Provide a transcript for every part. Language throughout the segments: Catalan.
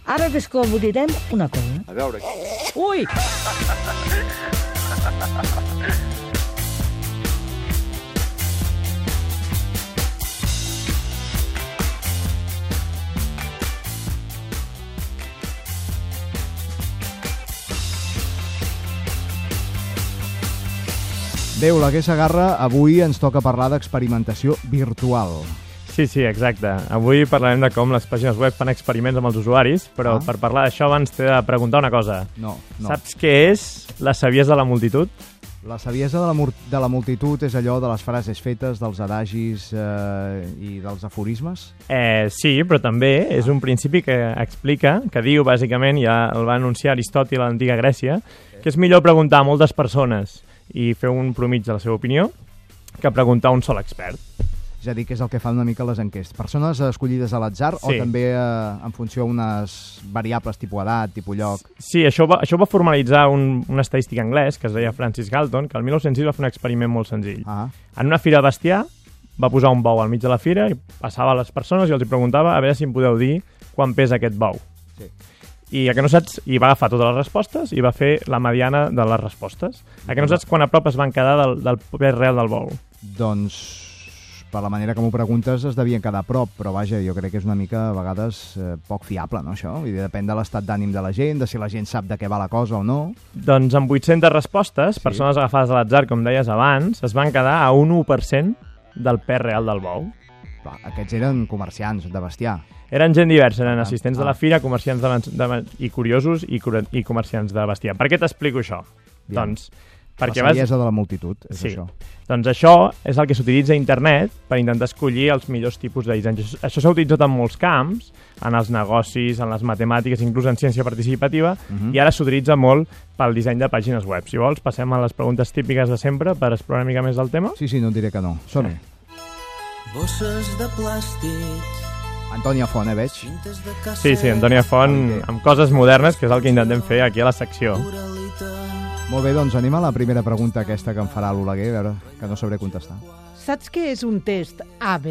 Ara descobrirem una cosa. A veure... Ui! Bé, Oleguer Segarra, avui ens toca parlar d'experimentació virtual. Sí, exacte. Avui parlarem de com les pàgines web fan experiments amb els usuaris, però per parlar d'això abans t'he de preguntar una cosa. No. Saps què és la saviesa de la multitud? La saviesa de la multitud és allò de les frases fetes, dels adagis i dels aforismes? Sí, però també és un principi que explica, que diu, bàsicament, ja el va anunciar Aristòtil a l'antiga Grècia, que és millor preguntar a moltes persones i fer un promig de la seva opinió que preguntar a un sol expert. És a dir, que és el que fan una mica les enquestes. Persones escollides a l'atzar o també en funció d'unes variables tipus edat, tipus lloc? Sí, això va formalitzar un estadístic anglès que es deia Francis Galton, que el 1906 va fer un experiment molt senzill. En una fira de bestiar va posar un bou al mig de la fira i passava a les persones i els preguntava a veure si em podeu dir quan pesa aquest bou. Sí. I a que no saps, i va agafar totes les respostes i va fer la mediana de les respostes. A que no saps quan a prop es van quedar del pes real del bou? Doncs, per la manera que m'ho preguntes, es devien quedar a prop, però vaja, jo crec que és una mica, a vegades, poc fiable, no, això? Vull dir, depèn de l'estat d'ànim de la gent, de si la gent sap de què va la cosa o no. Doncs amb 800 respostes, persones agafades a l'atzar, com deies abans, es van quedar a un 1% del pes real del bou. Clar, aquests eren comerciants de bestiar. Eren gent diversa, eren assistents de la fira, comerciants i curiosos i comerciants de bestiar. Per què t'explico això? Doncs, perquè la saviesa de la multitud, és això. Doncs això és el que s'utilitza a internet per intentar escollir els millors tipus de disseny. Això s'ha utilitzat en molts camps, en els negocis, en les matemàtiques, inclús en ciència participativa, i ara s'utilitza molt pel disseny de pàgines web. Si vols, passem a les preguntes típiques de sempre per explorar una mica més del tema. Sí, no et diré que no. Som-hi. Bosses de plàstics. Antònia Font, veig? Sí, Antònia Font, amb coses modernes, que és el que intentem fer aquí a la secció. Molt bé, doncs anem a la primera pregunta aquesta que em farà l'Oleguer, a veure, que no sabré contestar. Saps què és un test AB?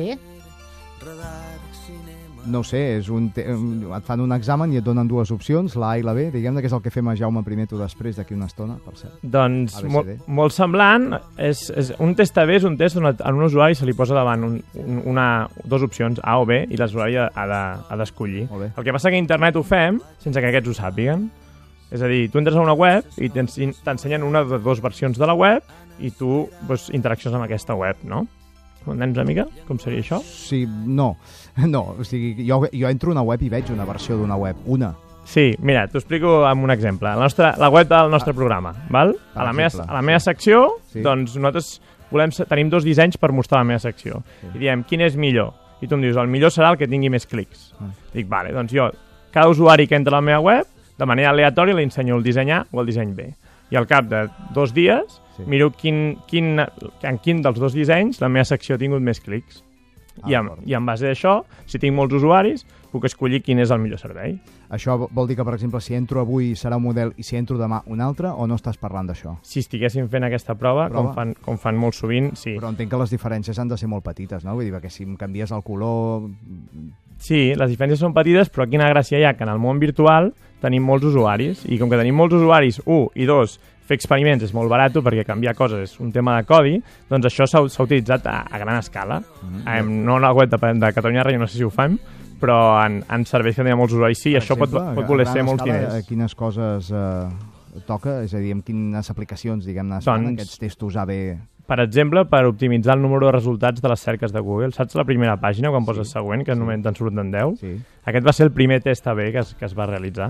No ho sé, et fan un examen i et donen dues opcions, la A i la B, diguem-ne que és el que fem a Jaume I tu després d'aquí una estona, per cert. Doncs molt semblant, un test AB és un test on a un usuari se li posa davant dues opcions, A o B, i l'usuari ha d'escollir. El que passa que a internet ho fem sense que aquests ho sàpiguen. És a dir, tu entres a una web i t'ensenyen una de dues versions de la web i tu interaccions amb aquesta web, no? Entens una mica com seria això? Sí, no, o sigui, jo entro a una web i veig una versió d'una web, una. Sí, mira, t'ho explico amb un exemple. La web del nostre programa, val? A la meva secció, doncs nosaltres tenim dos dissenys per mostrar la meva secció. I diem, quin és millor? I tu em dius, el millor serà el que tingui més clics. Dic, vale, doncs jo, cada usuari que entra a la meva web, de manera aleatòria li ensenyo el disseny A o el disseny B. I al cap de 2 dies miro en quin dels dos dissenys la meva secció ha tingut més clics. I en base a això, si tinc molts usuaris, puc escollir quin és el millor servei. Això vol dir que, per exemple, si entro avui serà un model i si entro demà un altre, o no estàs parlant d'això? Si estiguéssim fent aquesta prova? Com fan molt sovint, sí. Però entenc que les diferències han de ser molt petites, no? Vull dir que si em canvies el color... Sí, les diferències són petites, però quina gràcia hi ha que en el món virtual tenim molts usuaris, i com que tenim molts usuaris, i dos, fer experiments és molt barat perquè canviar coses és un tema de codi, doncs això s'ha utilitzat a gran escala. No en la web de Catalunya Ràdio, no sé si ho fem, però en serveis que tenen molts usuaris sí, això pot voler ser molts diners. Quines coses toca? És a dir, amb quines aplicacions, diguem-ne, són aquests testos AB? Per exemple, per optimitzar el número de resultats de les cerques de Google. Saps la primera pàgina, quan poses següent, que només te'n surten 10? Aquest va ser el primer test AB que es va realitzar.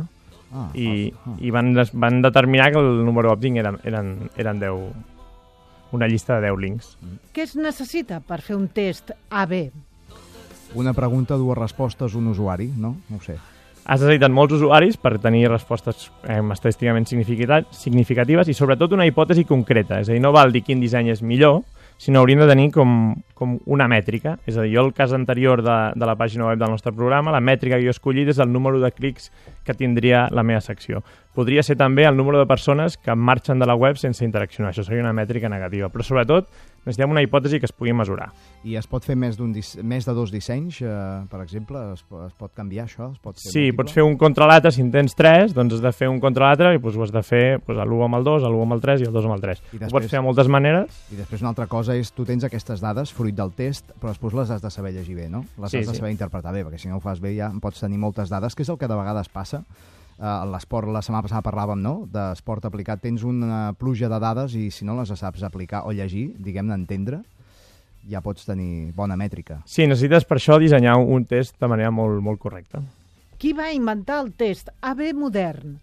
I van determinar que el número òptim eren 10, una llista de 10 links. Què es necessita per fer un test AB? Una pregunta, dues respostes, un usuari, no? No ho sé. Has necessitat molts usuaris per tenir respostes estadísticament significatives i sobretot una hipòtesi concreta. És a dir, no val dir quin disseny és millor, sinó hauríem de tenir com una mètrica. És a dir, jo el cas anterior de la pàgina web del nostre programa, la mètrica que jo he escollit és el número de clics que tindria la meva secció. Podria ser també el número de persones que marxen de la web sense interaccionar. Això seria una mètrica negativa. Però sobretot necessitem una hipòtesi que es pugui mesurar. I es pot fer més de 2 dissenys, per exemple? Es pot canviar això? Sí, pots fer un contra l'altre. Si en tens 3, doncs has de fer un contra l'altre i ho has de fer l'1 amb el 2, l'1 amb el 3 i el 2 amb el 3. Ho pots fer de moltes maneres. I després una altra cosa és, tu tens aquestes dades fruit del test, però després les has de saber llegir bé, no? Les has de saber interpretar bé, perquè si no ho fas bé ja pots tenir moltes dades, que és el que de vegades passa. L'esport, la setmana passada parlàvem, no?, d'esport aplicat. Tens una pluja de dades i si no les saps aplicar o llegir, diguem-ne, entendre, ja pots tenir bona mètrica. Sí, necessites per això dissenyar un test de manera molt, molt correcta. Qui va inventar el test AB modern?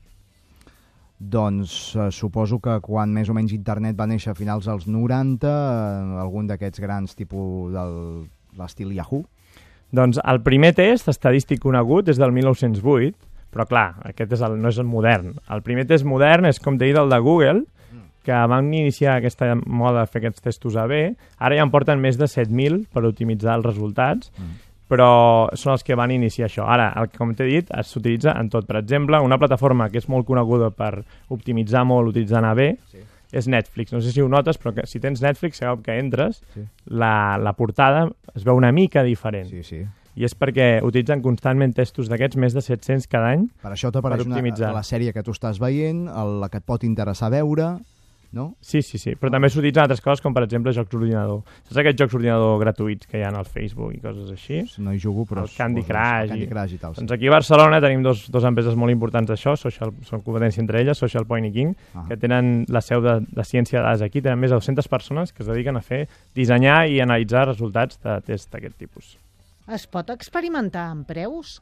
Doncs suposo que quan més o menys internet va néixer a finals dels 90, algun d'aquests grans tipus de l'estil Yahoo. Doncs el primer test estadístic conegut és del 1908, però clar, aquest no és el modern. El primer test modern és, com t'he dit, el de Google, que van iniciar aquesta moda de fer aquests testos AB. Ara ja en porten més de 7.000 per optimitzar els resultats, però són els que van iniciar això. Ara, com t'he dit, s'utilitza en tot. Per exemple, una plataforma que és molt coneguda per optimitzar molt utilitzant AB és Netflix. No sé si ho notes, però si tens Netflix, sabeu que entres, la portada es veu una mica diferent. Sí, sí. I és perquè utilitzen constantment testos d'aquests, més de 700 cada any, per això t'apareix la sèrie que tu estàs veient, la que et pot interessar veure, no? Sí, però també s'utilitzen altres coses, com per exemple jocs d'ordinador. Saps aquests jocs d'ordinador gratuïts que hi ha al Facebook i coses així? No hi jugo, però... El Candy Crush i tal. Doncs aquí a Barcelona tenim dos empreses molt importants d'això, són competència entre elles, Social Point i King, que tenen la seu de ciència de dades aquí, tenen més de 200 persones que es dediquen a dissenyar i analitzar resultats de test d'aquest tipus. Es pot experimentar amb preus?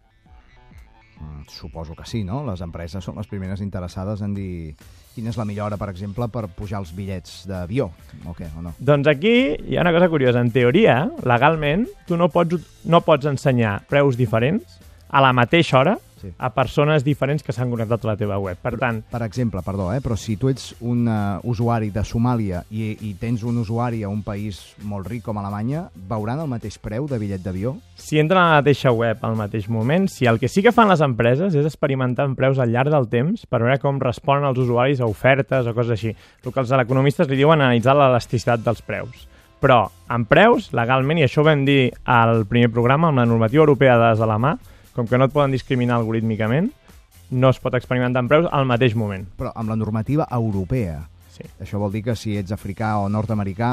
Suposo que sí, no? Les empreses són les primeres interessades en dir quina és la millor hora, per exemple, per pujar els bitllets d'avió, o què, o no? Doncs aquí hi ha una cosa curiosa. En teoria, legalment, tu no pots ensenyar preus diferents a la mateixa hora a persones diferents que s'han connectat a la teva web. Per tant... Per exemple, perdó, però si tu ets un usuari de Somàlia i tens un usuari a un país molt ric com Alemanya, veuran el mateix preu de bitllet d'avió? Si entren a la mateixa web al mateix moment, sí. El que sí que fan les empreses és experimentar amb preus al llarg del temps per veure com responen els usuaris a ofertes o coses així. El que els economistes li diuen analitzar l'elasticitat dels preus. Però amb preus, legalment, i això ho vam dir al primer programa, amb la normativa europea de dades a la mà, com que no et poden discriminar algorítmicament, no es pot experimentar amb preus al mateix moment. Però amb la normativa europea. Sí. Això vol dir que si ets africà o nord-americà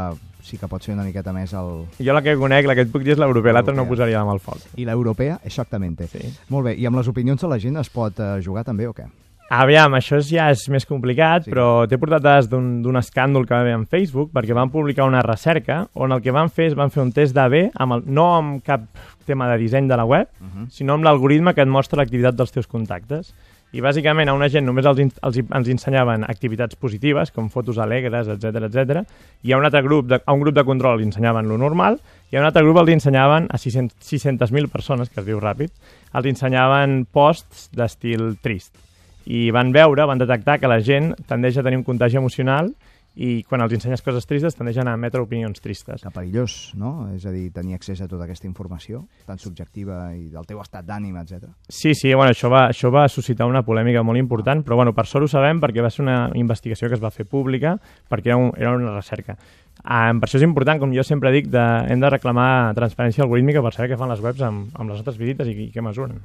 sí que pot ser una miqueta més el... Jo la que conec, la que et puc dir és l'europea, l'altra no posaria la mà al foc. I l'europea, exactament. Sí. Molt bé, i amb les opinions de la gent es pot jugar també o què? Aviam, això ja és més complicat, però t'he portat dades d'un escàndol que va haver en Facebook, perquè van publicar una recerca on el que van fer és un test d'AB, no amb cap tema de disseny de la web, sinó amb l'algoritme que et mostra l'activitat dels teus contactes. I bàsicament a una gent només ens ensenyaven activitats positives, com fotos alegres, etc. I a un altre grup, a un grup de control els ensenyaven lo normal, i a un altre grup els ensenyaven a 600.000 persones, que es diu ràpid, els ensenyaven posts d'estil trist. I van detectar que la gent tendeix a tenir un contagi emocional i quan els ensenyes coses tristes tendeixen a emetre opinions tristes. Que perillós, no? És a dir, tenir accés a tota aquesta informació tan subjectiva i del teu estat d'ànim, etc. Sí, bueno, això va suscitar una polèmica molt important, però bueno, per sort ho sabem perquè va ser una investigació que es va fer pública perquè era una recerca. Per això és important, com jo sempre dic, hem de reclamar transparència algorítmica per saber què fan les webs amb les nostres visites i què mesuren.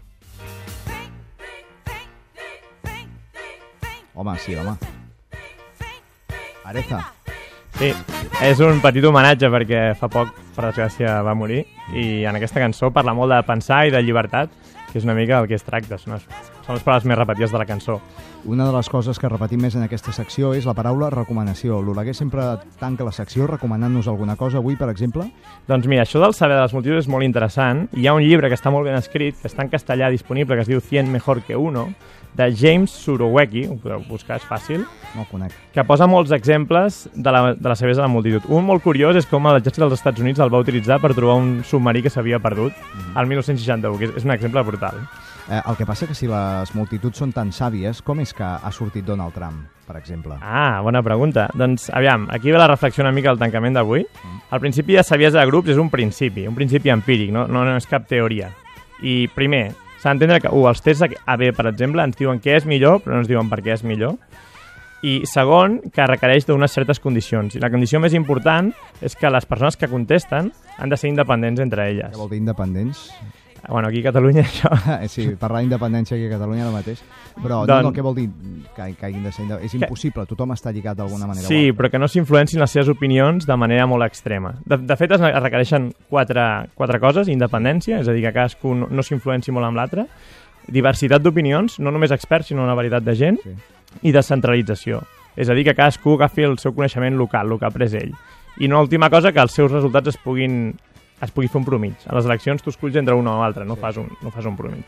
Home, sí, home. Areza. Sí, és un petit homenatge perquè fa poc, per desgràcia, va morir i en aquesta cançó parla molt de pensar i de llibertat, que és una mica del que es tracta. Són les paraules més repetides de la cançó. Una de les coses que repetim més en aquesta secció és la paraula recomanació. L'Oleguer sempre tanca la secció recomanant-nos alguna cosa. Avui, per exemple? Doncs mira, això del saber de les multituds és molt interessant. Hi ha un llibre que està molt ben escrit, que està en castellà disponible, que es diu 100 mejor que uno, de James Surowiecki, ho podeu buscar, és fàcil, no el conec, que posa molts exemples de la saviesa de la multitud. Un molt curiós és com l'exèrcit dels Estats Units el va utilitzar per trobar un submarí que s'havia perdut al 1961, que és un exemple brutal. El que passa que si les multituds són tan sàvies, com és que ha sortit Donald Trump, per exemple? Bona pregunta. Doncs, aviam, aquí ve la reflexió una mica al tancament d'avui. El principi de saviesa de grups és un principi empíric, no és cap teoria. I primer, s'ha d'entendre que els tests AB, per exemple, ens diuen què és millor, però no ens diuen per què és millor. I segon, que requereix d'unes certes condicions. I la condició més important és que les persones que contesten han de ser independents entre elles. Què vol dir independents? Bueno, aquí a Catalunya això... Sí, parlar d'independència aquí a Catalunya ara mateix. Però no, què vol dir que hagin de ser independents? És impossible, tothom està lligat d'alguna manera. Sí, però que no s'influencin les seves opinions de manera molt extrema. De fet, es requereixen quatre coses: independència, és a dir, que cadascú no s'influenci molt amb l'altre, diversitat d'opinions, no només experts, sinó una varietat de gent, sí, i descentralització. És a dir, que cadascú agafi el seu coneixement local, el que ha après ell. I una última cosa, que els seus resultats es pugui fer un promig. A les eleccions tu esculls entre una o l'altra, no fas un promig.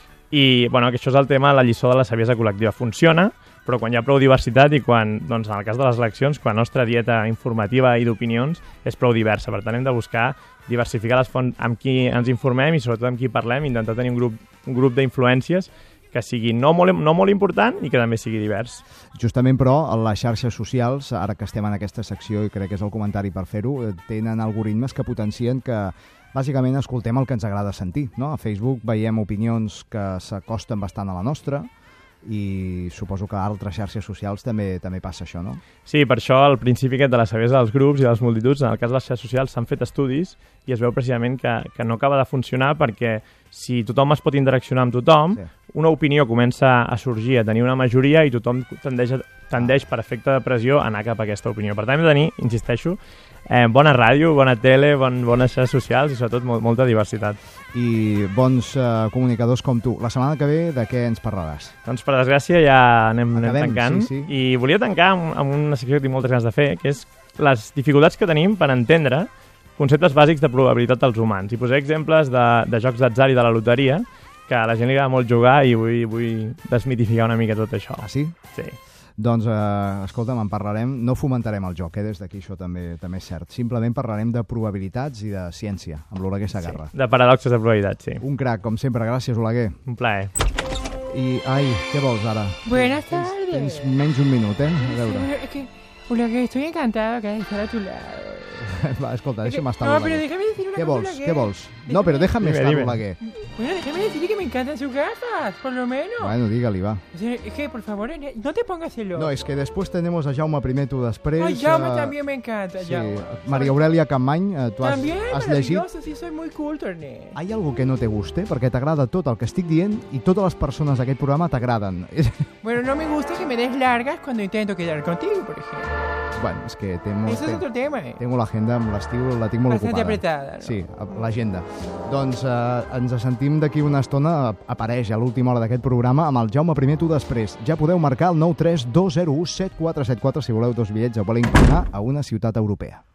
I bueno, que això és el tema, la lliçó de la saviesa col·lectiva. Funciona, però quan hi ha prou diversitat i quan, doncs, en el cas de les eleccions, quan la nostra dieta informativa i d'opinions és prou diversa. Per tant, hem de buscar diversificar les fonts amb qui ens informem i sobretot amb qui parlem, intentar tenir un grup d'influències que sigui no molt important i que també sigui divers. Justament, però, les xarxes socials, ara que estem en aquesta secció i crec que és el comentari per fer-ho, tenen algoritmes que potencien que bàsicament escoltem el que ens agrada sentir, no? A Facebook veiem opinions que s'acosten bastant a la nostra i suposo que a altres xarxes socials també passa això, no? Sí, per això el principi aquest de la saviesa dels grups i de les multituds, en el cas de les xarxes socials s'han fet estudis i es veu precisament que no acaba de funcionar, perquè si tothom es pot interaccionar amb tothom, sí, una opinió comença a sorgir, a tenir una majoria i tothom tendeix per efecte de pressió a anar cap a aquesta opinió. Per tant, hem de tenir, insisteixo, bona ràdio, bona tele, bones xarxes socials i sobretot molta diversitat. I bons comunicadors com tu. La setmana que ve de què ens parlaràs? Doncs per desgràcia ja anem tancant. Sí. I volia tancar amb una secció que tinc moltes ganes de fer, que és les dificultats que tenim per entendre conceptes bàsics de probabilitat dels humans. I posaré exemples de jocs d'atzar i de la loteria, que a la gent li agrada molt jugar i vull desmitificar una mica tot això. Ah, sí? Sí. Doncs, escolta'm, en parlarem, no fomentarem el joc, des d'aquí això també és cert. Simplement parlarem de probabilitats i de ciència, amb l'Oleguer Segarra. Sí, de paradoxes de probabilitat, sí. Un crac, com sempre. Gràcies, Oleguer. Un plaer. I, què vols ara? Buenas tardes. Tens menys un minut, A veure. Oleguer, estoy encantado acá de estar a tu lado. Va, escolta, déjame estar No, pero déjame decir una cosa, ¿Qué vols? No, pero déjame estar, Oleguer. Bueno, déjame decirle que me encantan sus gafas, por lo menos. Bueno, dígale, va. O sea, es que, por favor, no te pongas celoso. No, es que después tenemos a Jaume I, tú després. Ay, Jaume también me encanta, sí. Jaume. María Aurelia Campmany, tu has llegit... También, sí, soy muy cool, Torné. Hay algo que no te guste? Perquè t'agrada tot el que estic dient i totes les persones d'aquest programa t'agraden. Bueno, no me gusta que me des largas cuando intento quedar contigo, por ejemplo. Bueno, és que Eso es otro tema, Tengo l'agenda amb l'estiu, la tinc molt bastante ocupada. Apretada, ¿no? Sí, l'agenda. Doncs ens sentim d'aquí una estona, apareix a l'última hora d'aquest programa amb el Jaume I, tu després. Ja podeu marcar el 932017474 si voleu 2 bitllets o voleu anar a una ciutat europea.